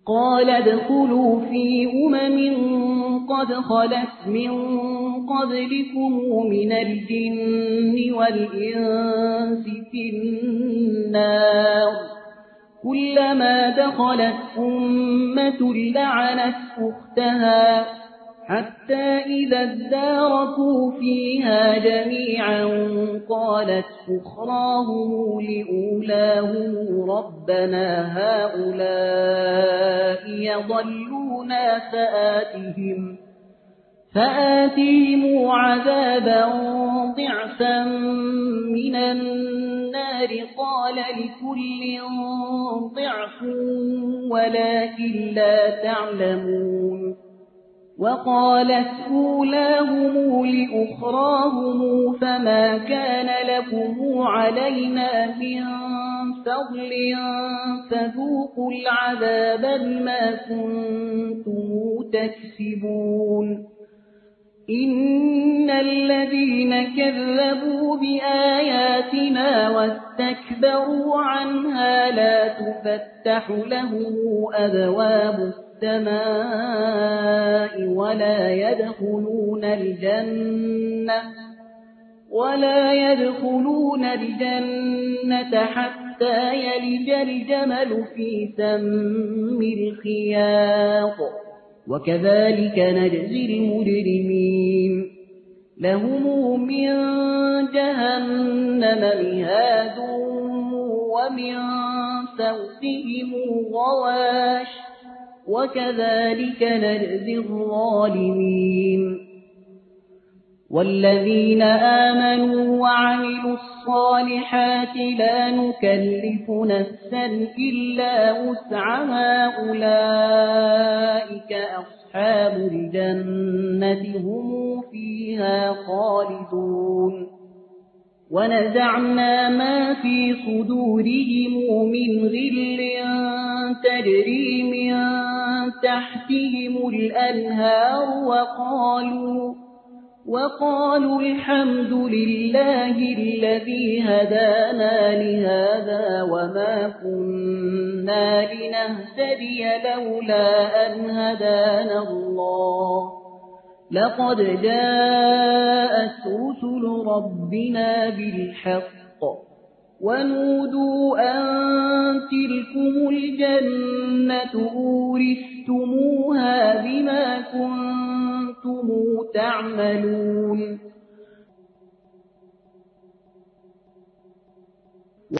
قال ادخلوا في قد خلت من قبلكم من الجن والإنس في النار كلما دخلت أمة لعنت أختها حتى إذا اداركوا فيها جميعا قالت أخراهم لأولاهم ربنا هؤلاء يضلونا فآتهم عذابا ضعفا من النار قال لكل ضعف ولكن لا تعلمون وقالت أولاهم لأخراهم فما كان لكم علينا من فضل فذوقوا العذاب بما كنتم تكسبون إن الذين كذبوا بآياتنا واستكبروا عنها لا تفتح لهم أبواب السماء ولا يدخلون الجنة حتى يلج الجمل في سم الخياط وكذلك نجزي المجرمين لهم من جهنم مهاد ومن فوقهم غواش وكذلك نجزي الظالمين والذين آمنوا وعملوا الصالحات لا نكلف نفسا إلا وسعها أولئك أصحاب الجنة هم فيها خالدون ونزعنا ما في صدورهم من غل تجري من تحتهم الأنهار وقالوا الحمد لله الذي هدانا لهذا وما كنا لنهتدي لولا أن هدانا الله لقد جاءت رسل ربنا بالحق ونودوا أن تلكم الجنة أورثتموها بما كنتم تعملون